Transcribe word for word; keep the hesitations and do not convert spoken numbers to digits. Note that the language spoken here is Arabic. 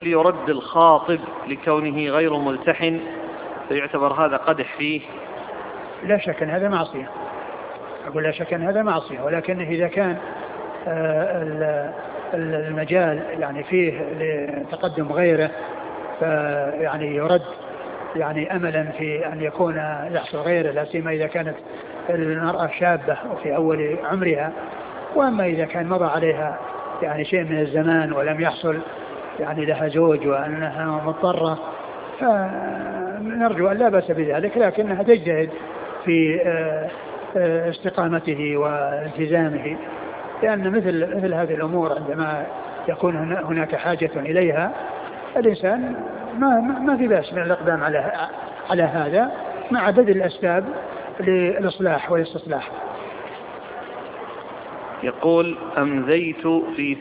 يرد الخاطب لكونه غير ملتحن فيعتبر هذا قدح فيه؟ لا شك أن هذا معصية، أقول لا شك أن هذا معصية، ولكن إذا كان المجال يعني فيه لتقدم غيره فيعني يرد يعني أملا في أن يكون يحصل غيره، لا سيما إذا كانت المرأة شابة وفي أول عمرها. وأما إذا كان مضى عليها يعني شيء من الزمان ولم يحصل يعني لها زوج وأنها مضطرة فنرجو أن لا بأس بذلك، لكنها تجتهد في استقامته والتزامه، لأن مثل مثل هذه الأمور عندما يكون هناك حاجة إليها الإنسان ما ما في بأس من الإقدام على على هذا مع بذل الأسباب للإصلاح والاستصلاح. يقول: أمذيت في